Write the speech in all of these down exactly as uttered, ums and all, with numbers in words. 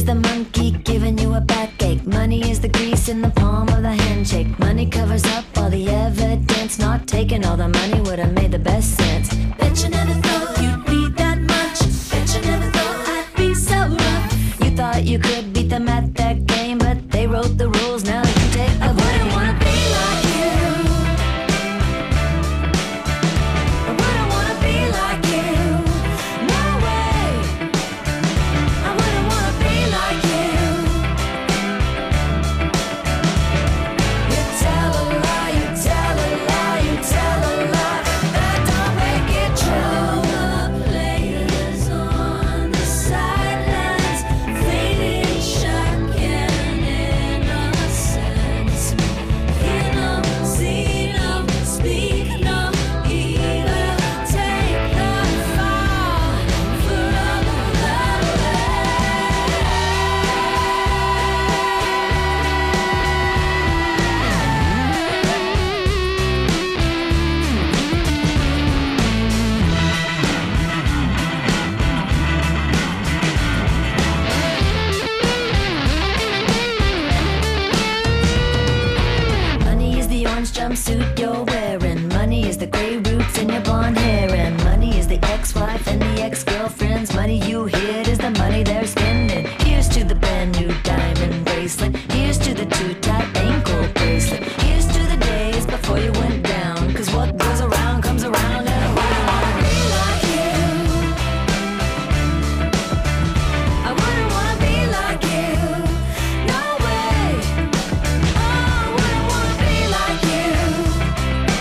the monkey giving you a backache. Money is the grease in the palm of the handshake. Money covers up all the evidence. Not taking all the money would have made the best sense. Bet you never thought you'd be that much. Bet you never thought I'd be so rough. You thought you could beat them at that game, but they wrote the rules, now you take the blame. I wouldn't wanna be like you. I wouldn't wanna be like you. No way. I wouldn't wanna be like you. You tell a lie, you tell a lie, you tell a lie. That don't make it true. The players on the sidelines, fading, shocking innocence. Hear no, see no, speak no evil. Take the fall for all of the Money is the orange jumpsuit you're wearing. Money is the gray roots in your blonde hair. And money is the ex-wife and the ex-girlfriends. Money you hid is the money they're spending. Here's to the brand new diamond bracelet. Here's to the too-tight ankle bracelet. Here's to the days before you went down. Cause what goes around comes around, and I wouldn't wanna be like you. I wouldn't wanna be like you. No way. Oh, I wouldn't wanna be like you.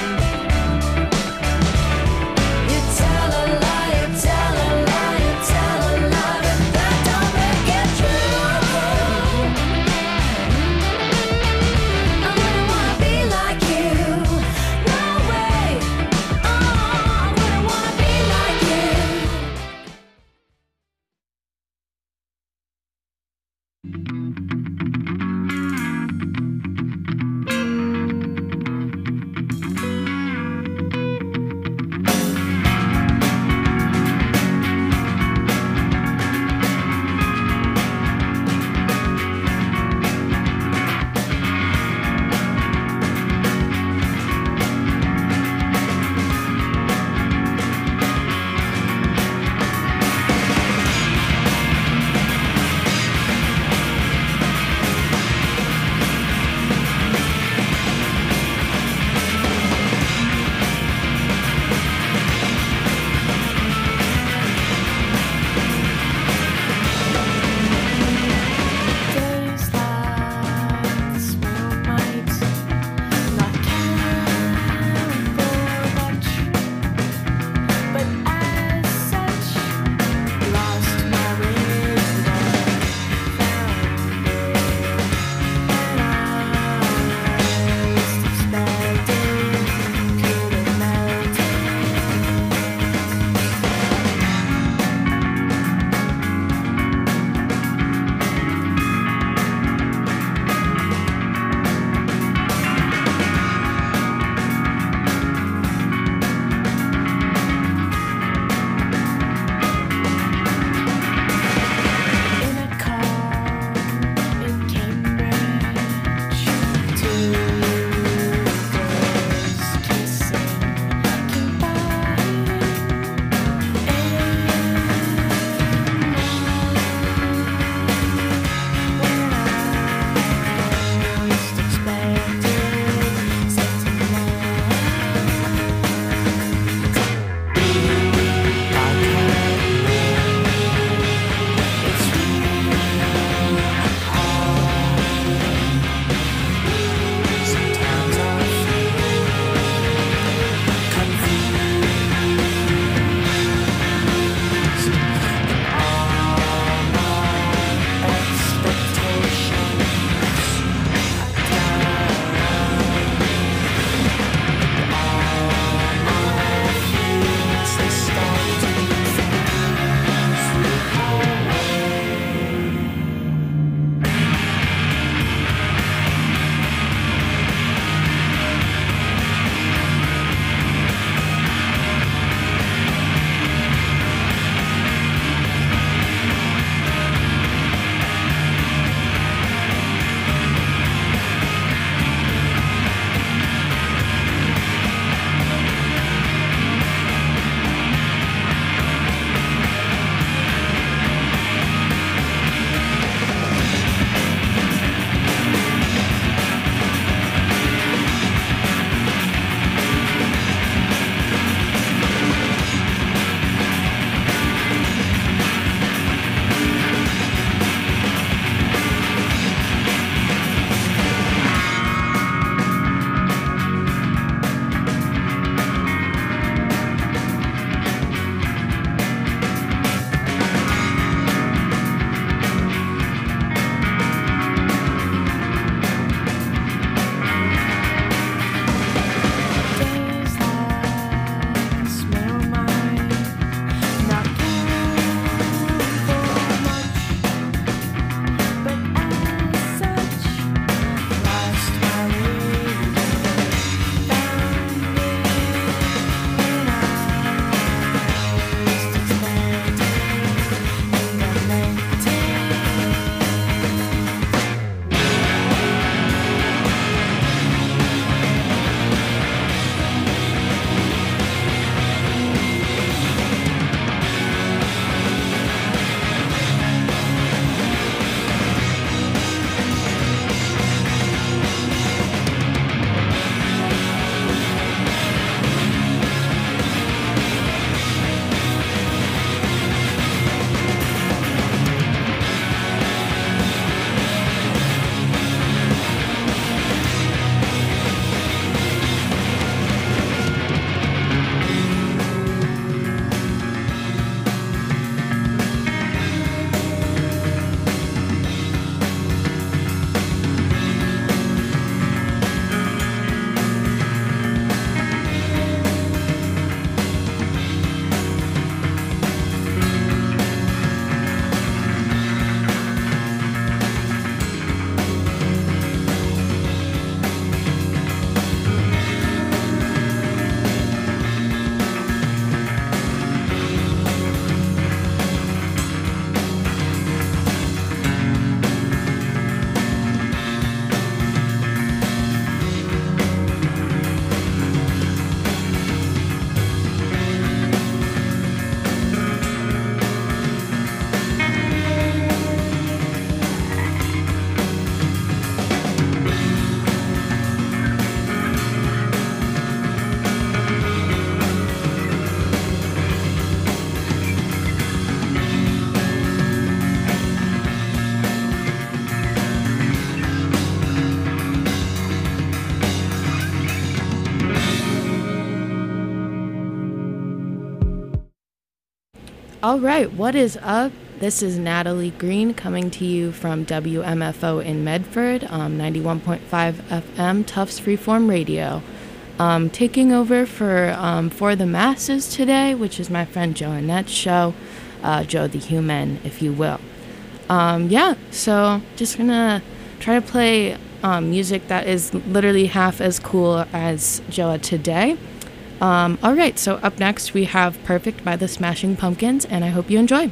All right, what is up? This is Natalie Green coming to you from W M F O in Medford, um, ninety-one point five F M, Tufts Freeform Radio. Um, taking over for um, For the Masses today, which is my friend Joe Annette's show, uh, Joe the Human, if you will. Um, yeah, so just gonna try to play um, music that is literally half as cool as Joa today. Um, all right, so up next we have Perfect by the Smashing Pumpkins, and I hope you enjoy.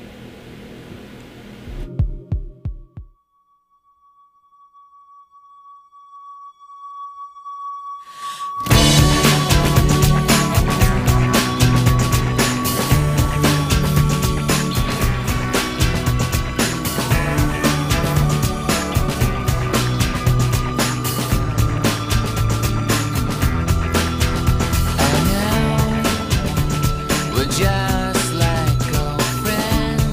Just like old friends.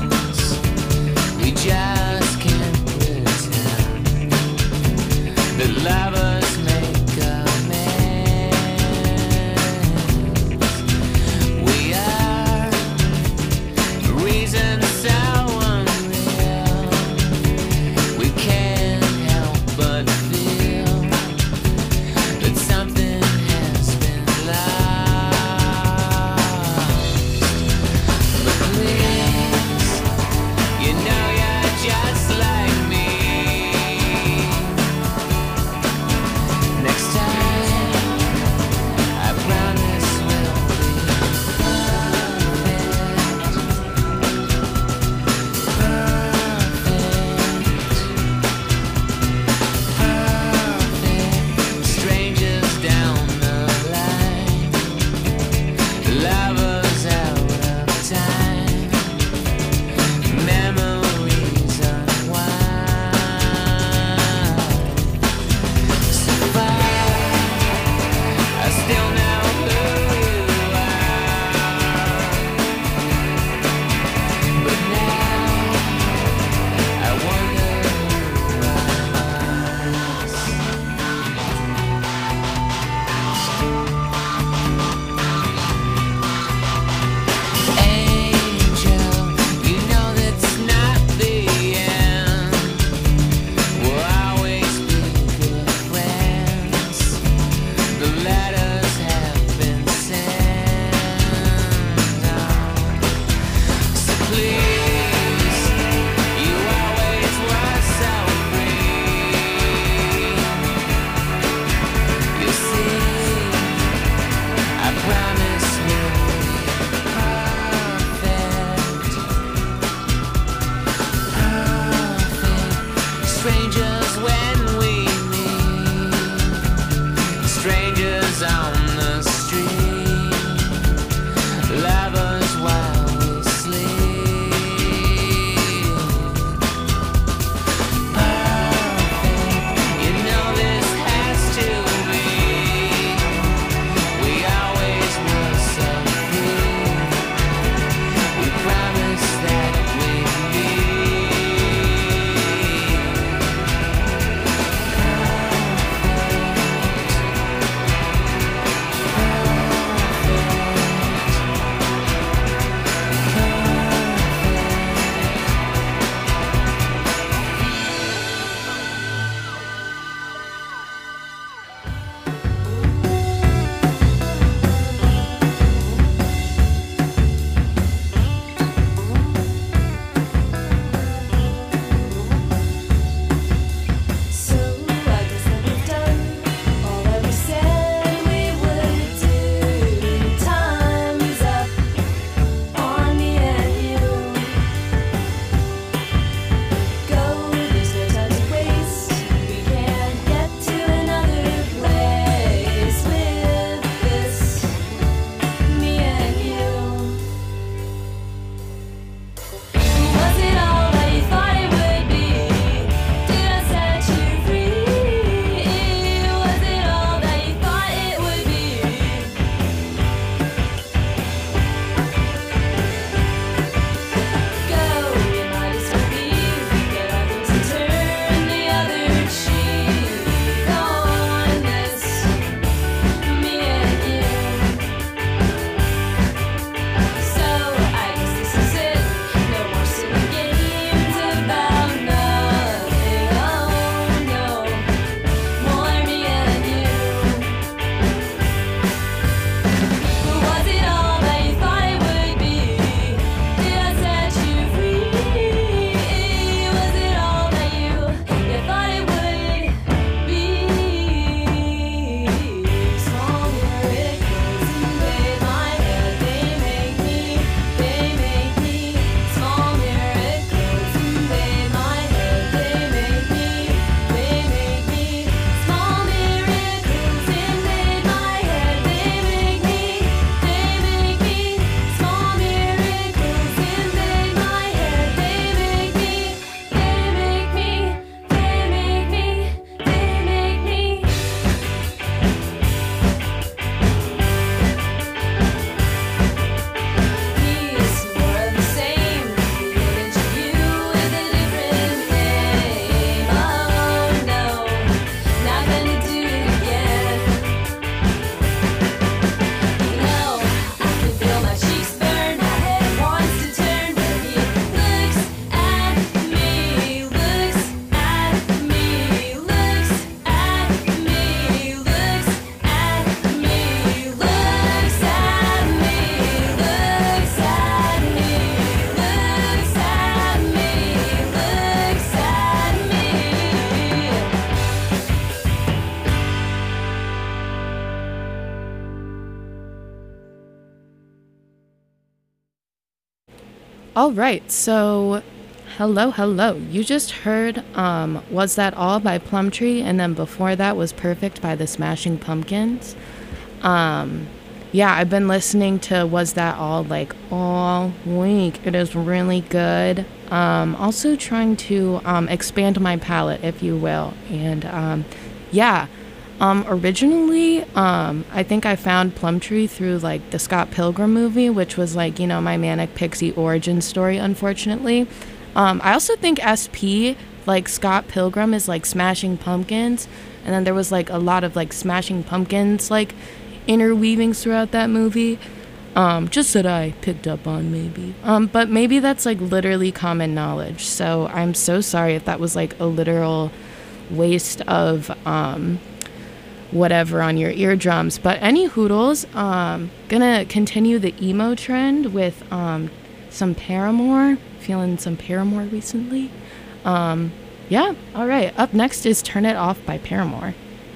All right, so hello, hello. You just heard um, Was That All by Plumtree, and then before that was Perfect by the Smashing Pumpkins. Um, yeah, I've been listening to Was That All like all week. It is really good. Um, also trying to um, expand my palette, if you will. And um, yeah, um, originally, um, I think I found Plumtree through like the Scott Pilgrim movie, which was like, you know, my Manic Pixie origin story, unfortunately. Um, I also think S P, like Scott Pilgrim, is like Smashing Pumpkins. And then there was like a lot of like Smashing Pumpkins, like interweavings throughout that movie. Um, just that I picked up on maybe. Um, but maybe that's like literally common knowledge. So I'm so sorry if that was like a literal waste of um, whatever on your eardrums. But any hoodles, um, gonna continue the emo trend with um, some Paramore. Feeling some Paramore recently. Um, yeah, all right. Up next is Turn It Off by Paramore.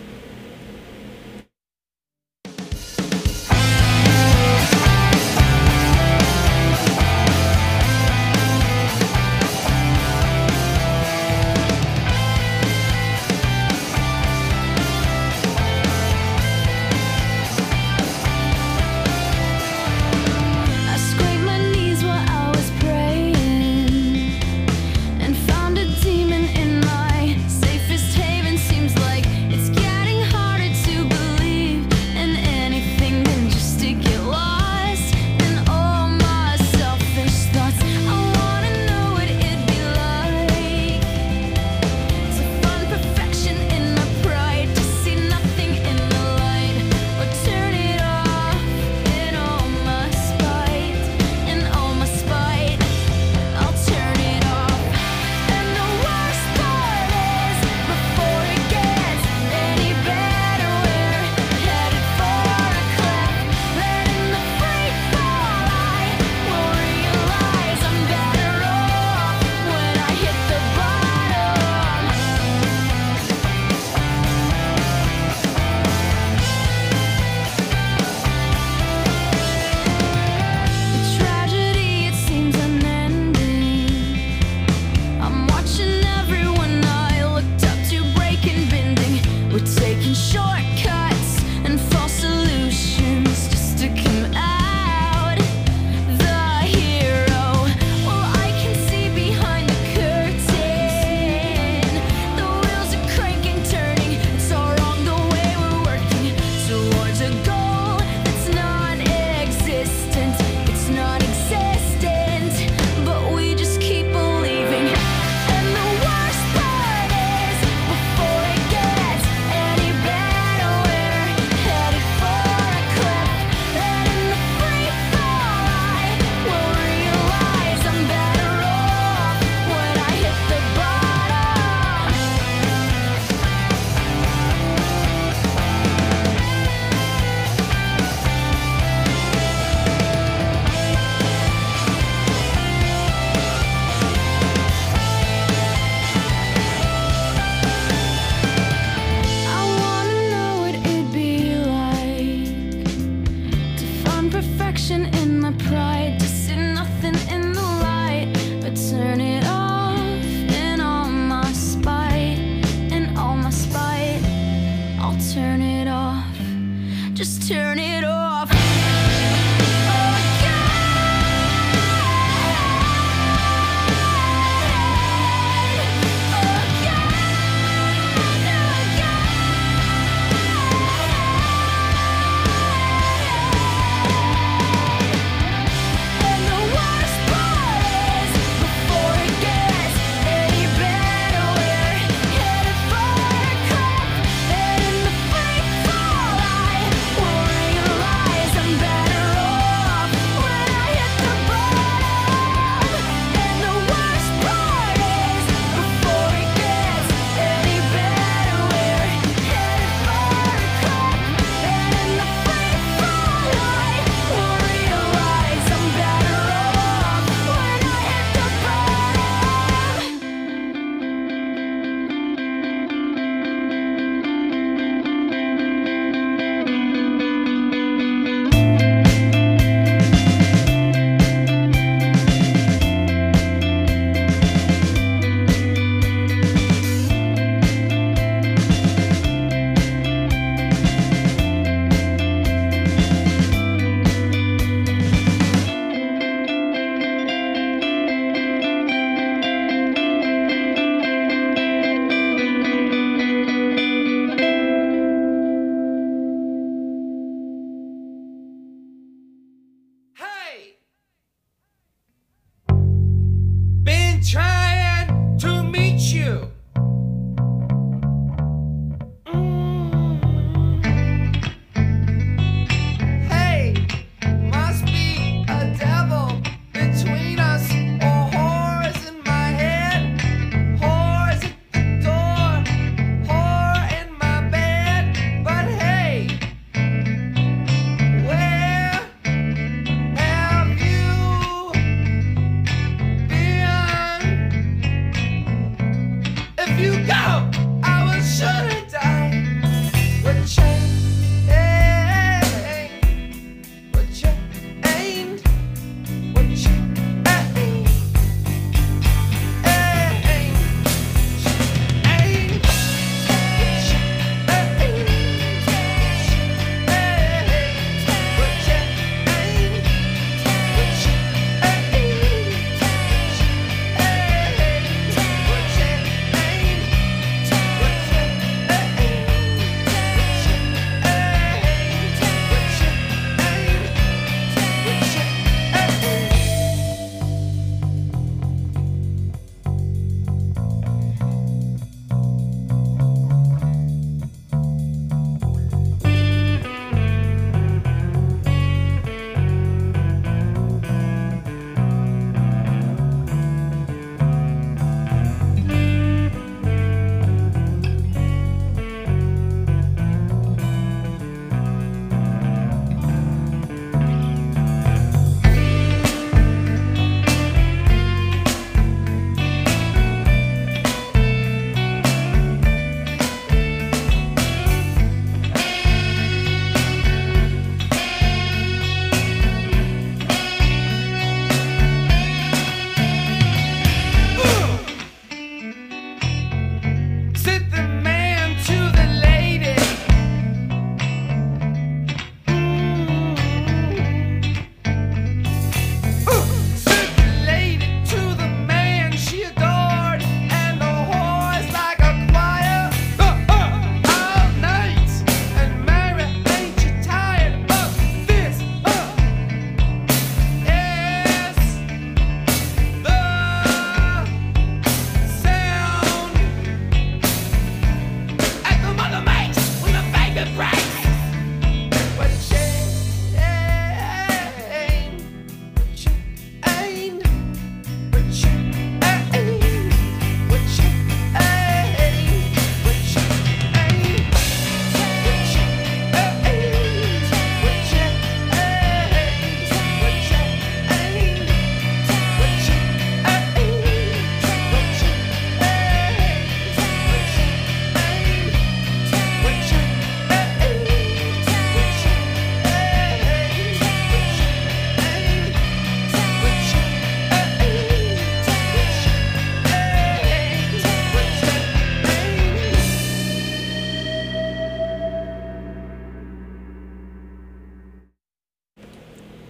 I scraped my knees while I was praying and found a demon in my safest haven. Seems like it's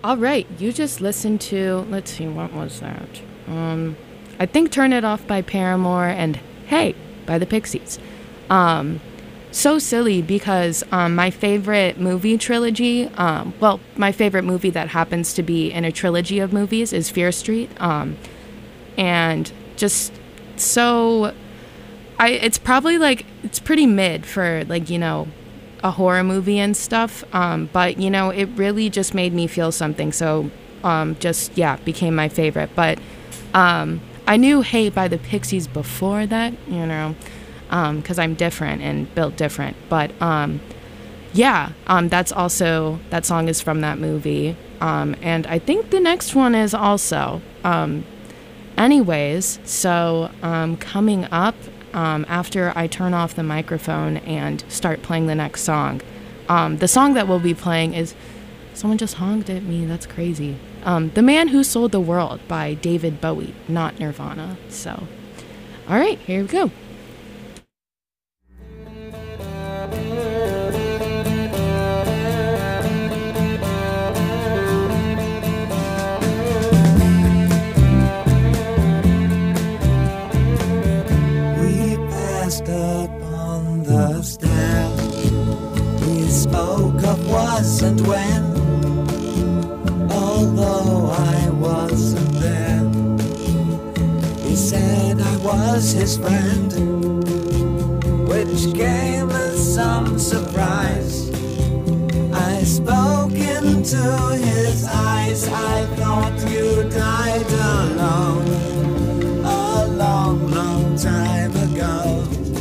All right, you just listened to, let's see, what was that? Um, I think Turn It Off by Paramore and Hey by the Pixies. Um, so silly because um, my favorite movie trilogy, um, well, my favorite movie that happens to be in a trilogy of movies is Fear Street. Um, and just so, I it's probably like, it's pretty mid for like, you know, a horror movie and stuff, um, but you know, it really just made me feel something, so um, just, yeah, became my favorite. But um, I knew Hey by the Pixies before that, you know, because um, I'm different and built different, but um, yeah, um, that's also, that song is from that movie, um, and I think the next one is also. Um, anyways, so um, coming up, Um, after I turn off the microphone and start playing the next song. Um, the song that we'll be playing is, someone just honked at me, that's crazy. Um, The Man Who Sold the World by David Bowie, not Nirvana. So, all right, here we go. Up on the stair, we spoke of was and when, although I wasn't there. He said I was his friend, which came as some surprise. I spoke into his eyes, I thought you died alone a long, long time ago.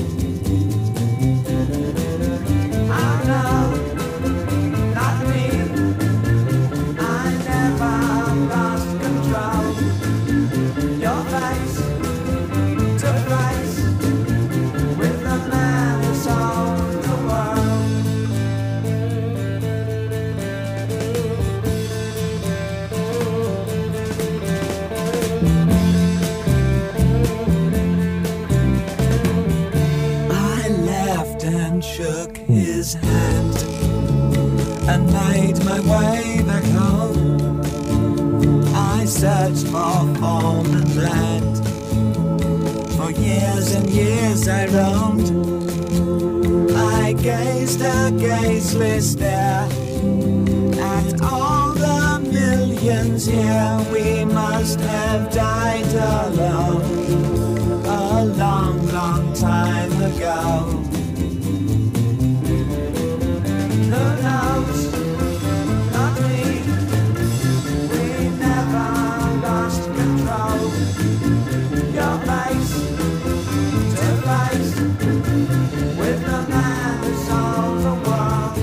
Shook his hand and made my way back home. I searched for form and land. For years and years I roamed. I gazed a gazeless stare at all the millions here. We must have died alone a long, long time ago. Who knows? Not me. We never lost control. Your face to face with the man who sold the world.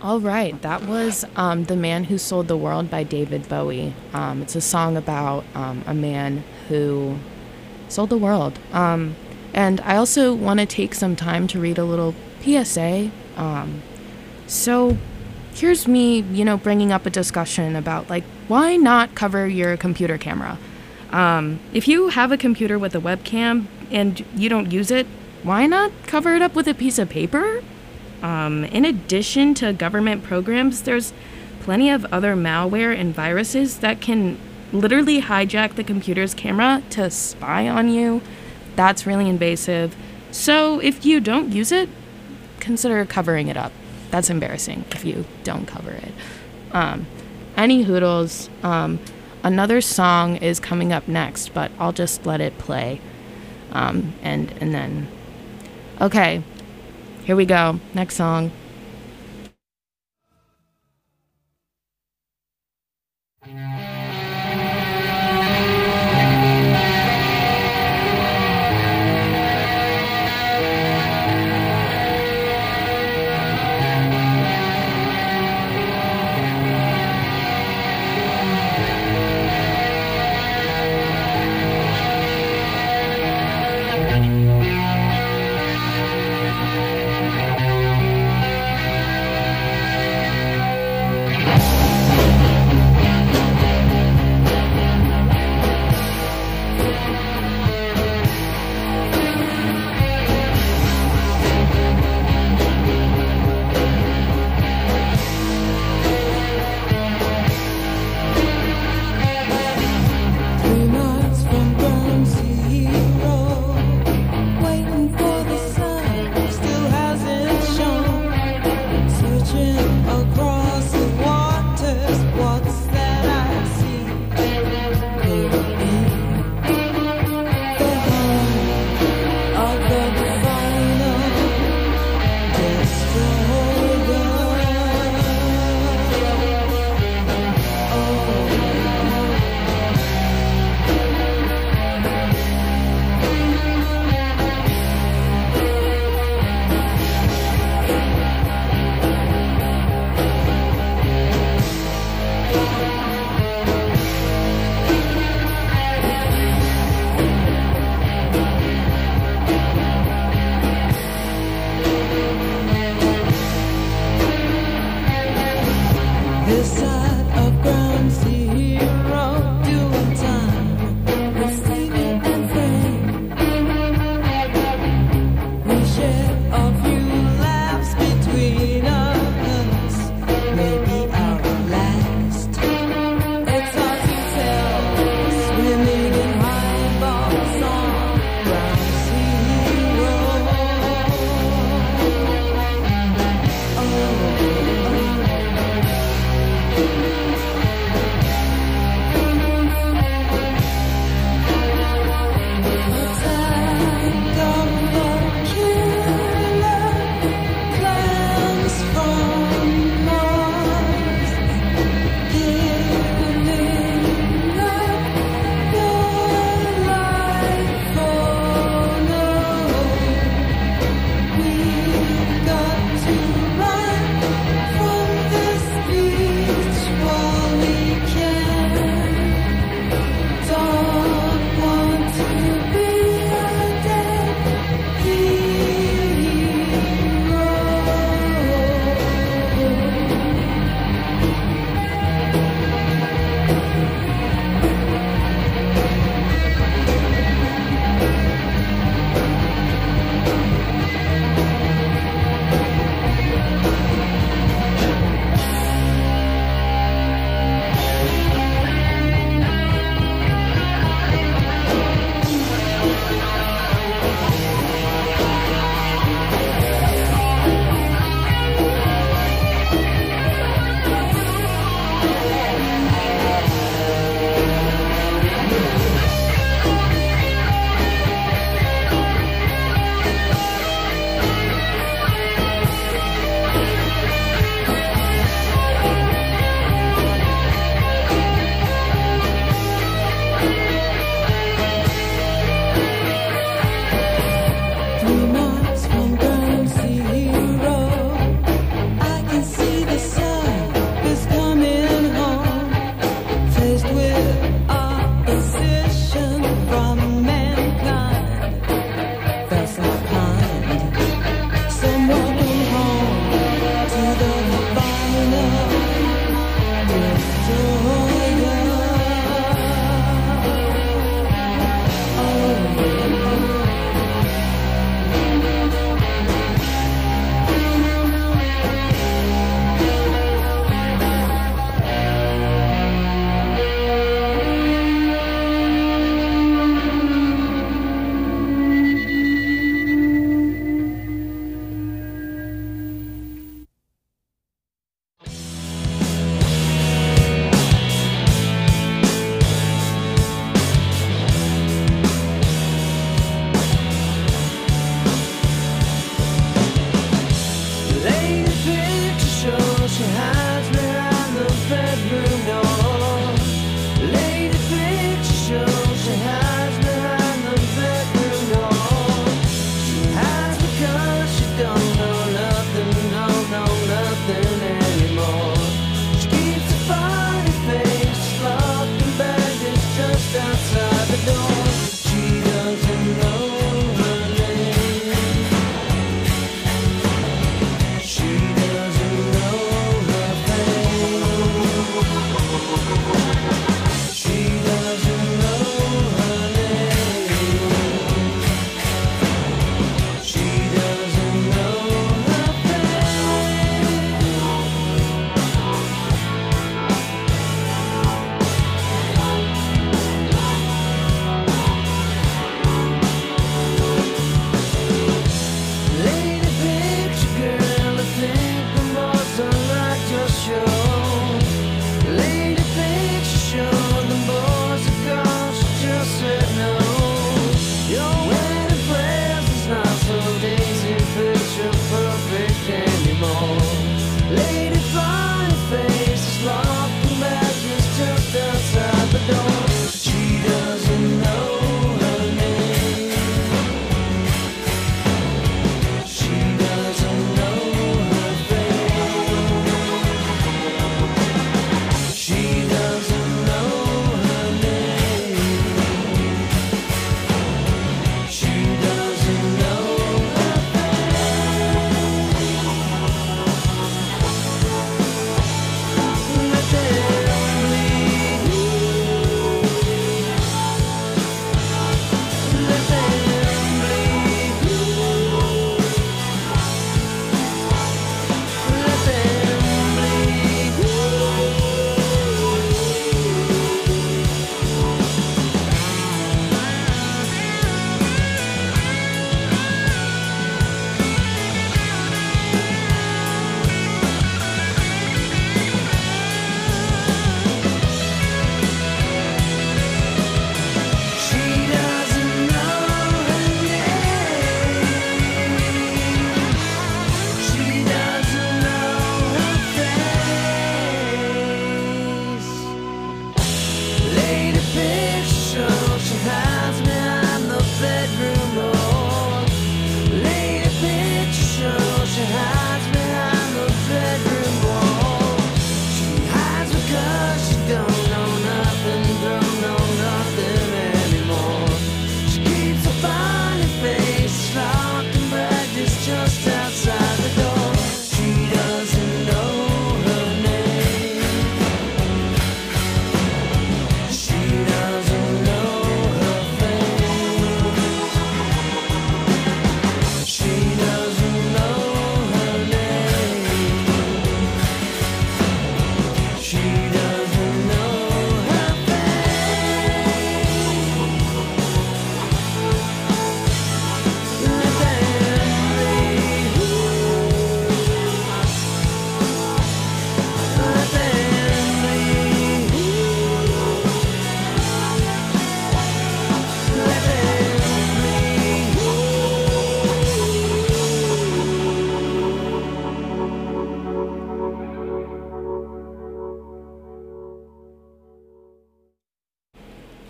All right, that was um, The Man Who Sold the World by David Bowie. Um, it's a song about um, a man who sold the world. Um, and I also want to take some time to read a little P S A. Um, so here's me, you know, bringing up a discussion about, like, why not cover your computer camera? Um, if you have a computer with a webcam and you don't use it, why not cover it up with a piece of paper? Um, in addition to government programs, there's plenty of other malware and viruses that can literally hijack the computer's camera to spy on you. That's really invasive. So if you don't use it, consider covering it up. That's embarrassing if you don't cover it. Um, any hoodles, um, another song is coming up next, but I'll just let it play. Um, and, and then, okay. Here we go. Next song. Oh,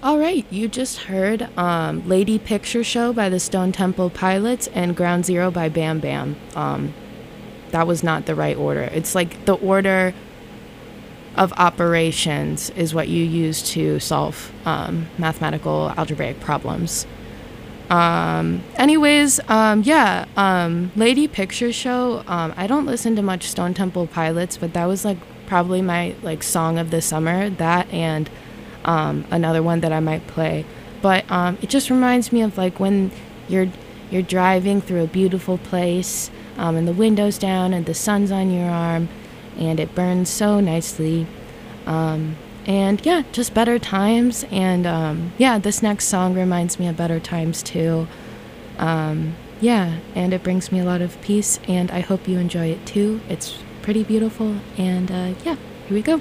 All right, you just heard um, Lady Picture Show by the Stone Temple Pilots and Ground Zero by Bam Bam. Um, that was not the right order. It's like the order of operations is what you use to solve um, mathematical algebraic problems. Um, anyways, um, yeah, um, Lady Picture Show, um, I don't listen to much Stone Temple Pilots, but that was like probably my like song of the summer, that and um, another one that I might play. But um, it just reminds me of like when you're you're driving through a beautiful place um, and the window's down and the sun's on your arm and it burns so nicely. Um, and yeah, just better times. And um, yeah, this next song reminds me of better times too. Um, yeah, and it brings me a lot of peace, and I hope you enjoy it too. It's pretty beautiful, and uh, yeah, here we go.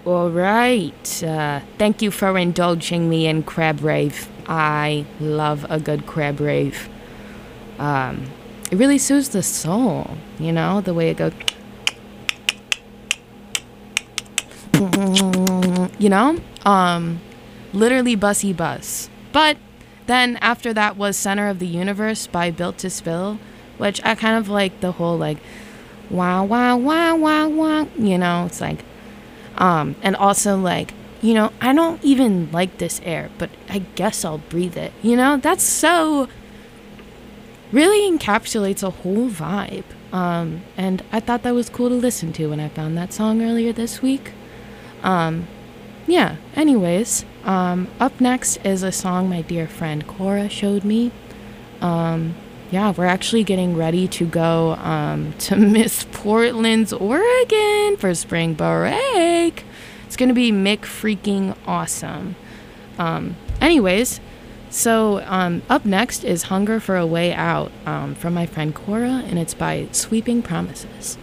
All right. Uh, thank you for indulging me in crab rave. I love a good crab rave. Um, it really soothes the soul, you know, the way it goes. You know, um, literally bussy bus. But then after that was Center of the Universe by Built to Spill, which I kind of like the whole like, wow, wow, wow, wow, wow. You know, it's like, um, and also like, you know, I don't even like this air, but I guess I'll breathe it. You know, that's so, really encapsulates a whole vibe. Um, and I thought that was cool to listen to when I found that song earlier this week. Um, yeah, anyways, um, up next is a song my dear friend Cora showed me. Um, yeah, we're actually getting ready to go, um, to Miss Portland's, Oregon for spring break. It's gonna be Mick freaking awesome. Um, anyways, so, um, up next is Hunger for a Way Out, um, from my friend Cora, and it's by Sweeping Promises.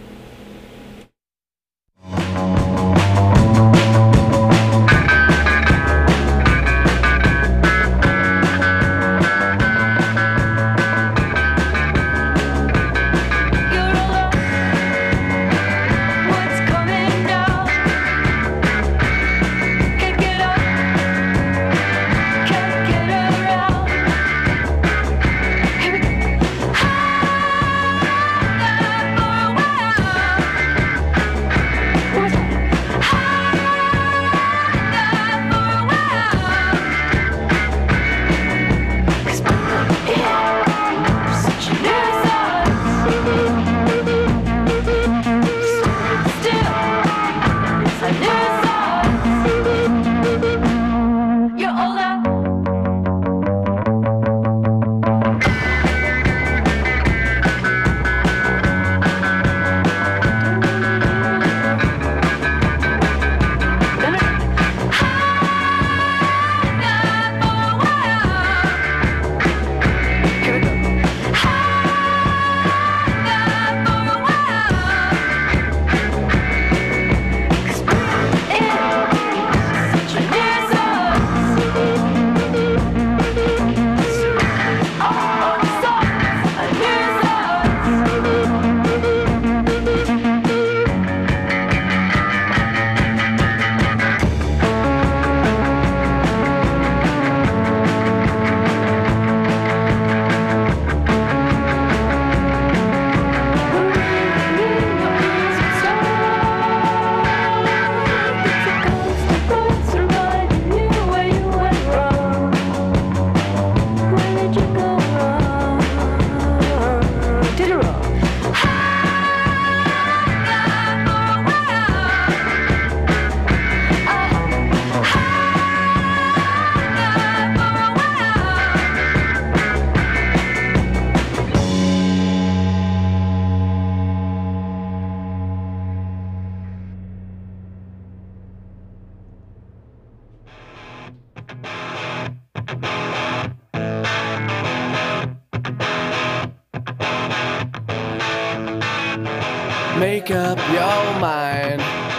Make up your mind.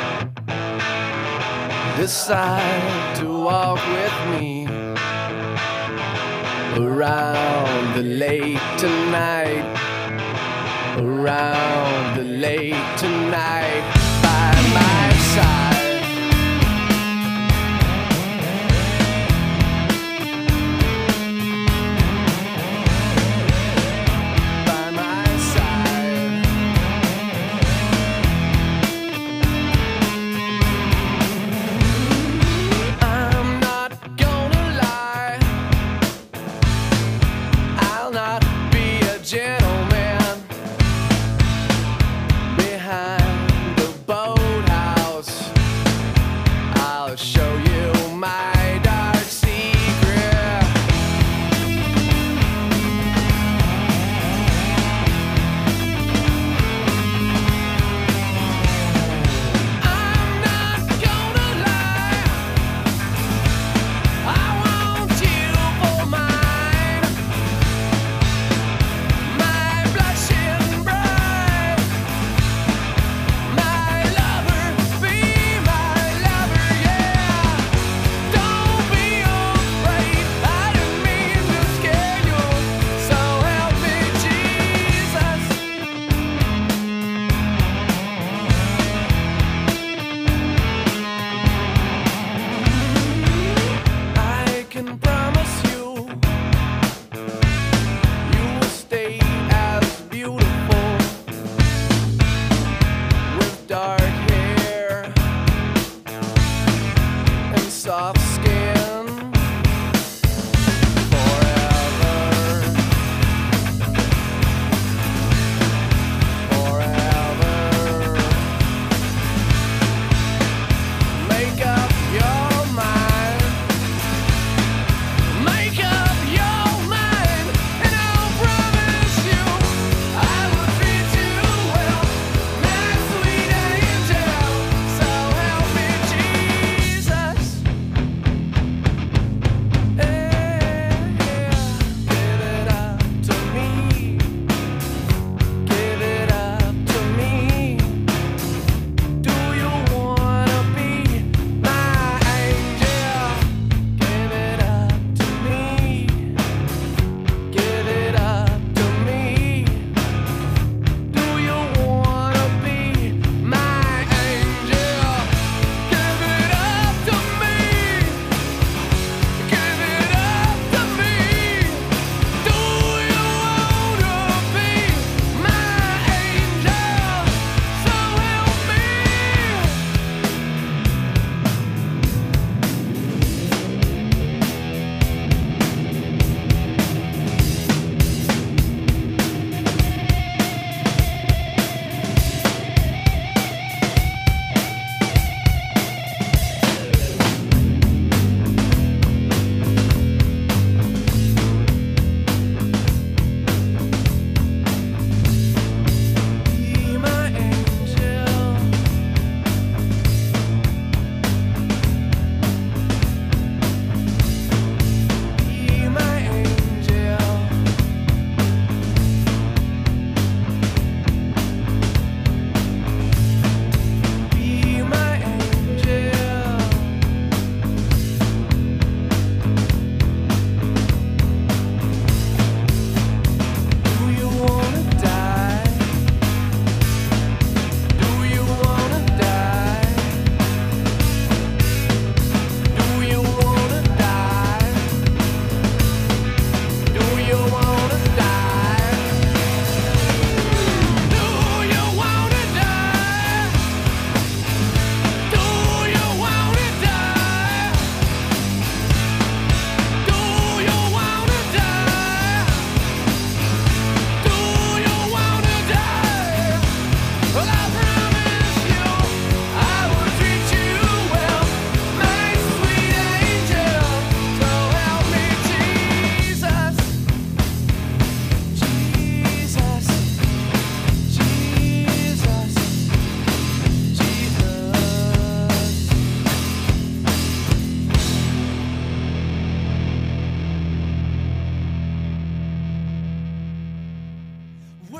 Decide to walk with me around the lake tonight. Around the lake tonight by my side. Behind the boathouse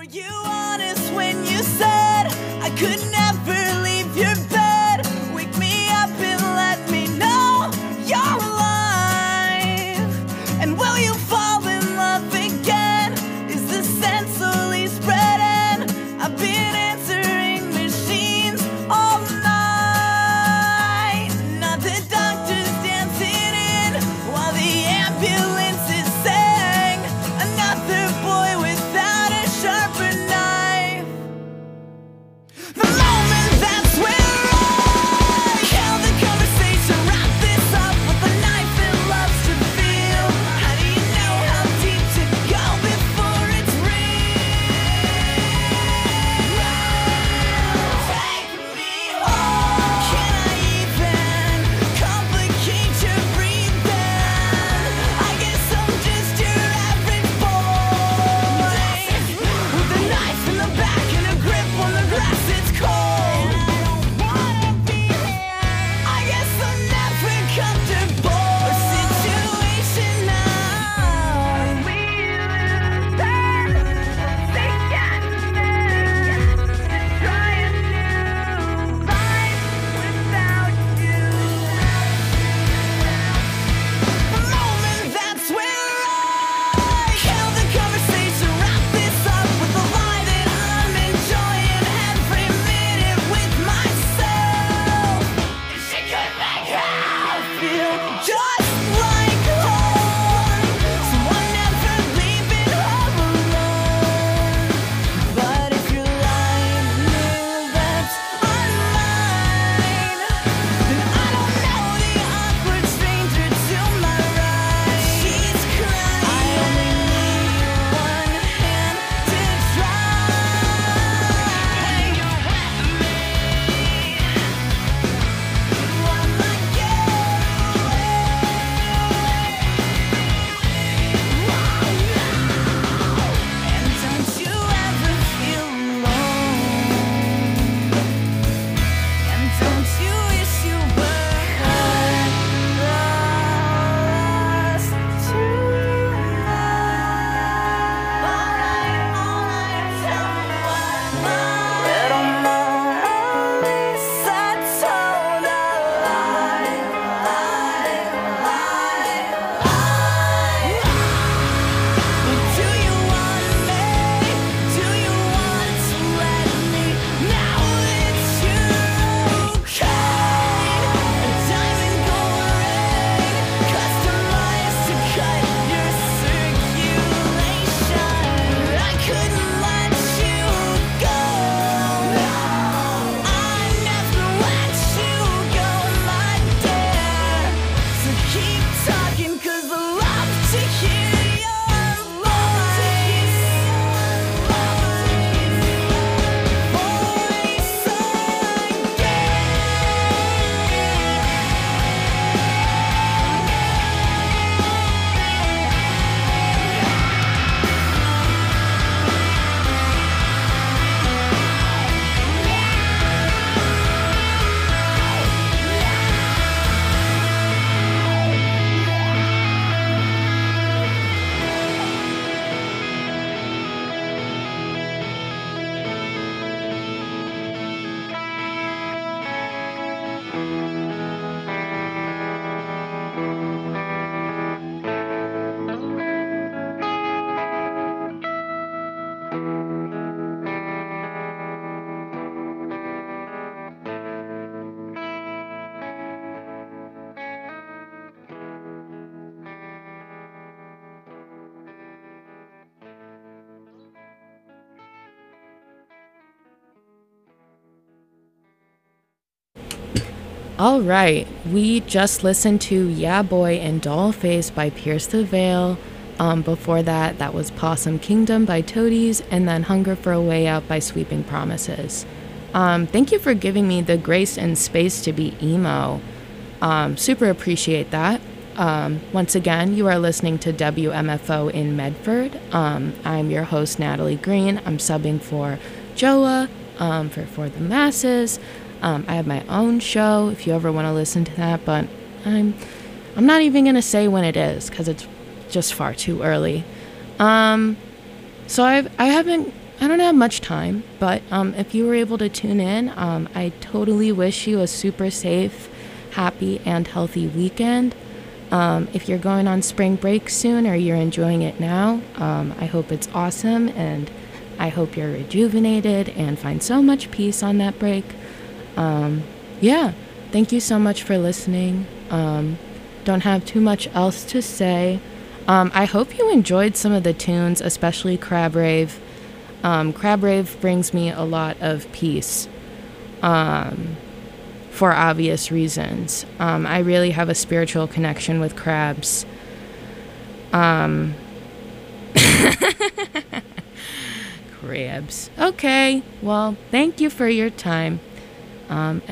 Were you honest when you said I could never leave your bed? Wake me up and let me know you're alive. And will you fall in love again? Is the sense slowly spreading? I've been answering machines all night. Not the doctors dancing in while the ambulance is saying another boy without a sharper knife. The moment that's where I held the conversation, wrap this up with a knife it loves to feel. How do you know how deep to go before it's real? Take me home. Can I even complicate your breathing? I guess I'm just your average boy with a knife in the back and a grip on the grass. It's cold. I don't wanna be here. I guess I'm never comfortable. Our situation now. We live there. They got me. Try a new life without you. The moment that's where I held the conversation, wrap this up with a lie that I'm enjoying every minute with myself. She could make her feel just like home, so I'm never leaving her alone. But if your line that's unmine, then I don't know the awkward stranger to my right. She's crying. I only need one hand to try. You're with me. While I get away. And don't you ever feel alone? And don't you wish you were us tonight? Alright, alright, tell me why. Little Mona Lisa told a lie, lie, lie, lie. Do you want me? Do you want to let me now that you're okay? A diamond gold ring, customized to cut your circulation. I couldn't let you go. I never let you go, my dear. So keep talking, 'cause I love to hear your voice. Voice All right, we just listened to Yeah Boy and Dollface by Pierce the Veil. Um, before that, that was Possum Kingdom by Toadies, and then Hunger for a Way Out by Sweeping Promises. Um, thank you for giving me the grace and space to be emo. Um, super appreciate that. Um, once again, you are listening to W M F O in Medford. Um, I'm your host, Natalie Green. I'm subbing for Joa, um, for For the Masses. Um, I have my own show if you ever want to listen to that, but I'm I'm not even going to say when it is because it's just far too early. Um, so I've, I haven't I don't have much time, but um, if you were able to tune in, um, I totally wish you a super safe, happy, and healthy weekend. Um, if you're going on spring break soon or you're enjoying it now, um, I hope it's awesome, and I hope you're rejuvenated and find so much peace on that break. Um, yeah, thank you so much for listening. Um, don't have too much else to say. Um, I hope you enjoyed some of the tunes, especially Crab Rave. Um, Crab Rave brings me a lot of peace, um, for obvious reasons. Um, I really have a spiritual connection with crabs. Um, crabs. Okay, well, thank you for your time. Um,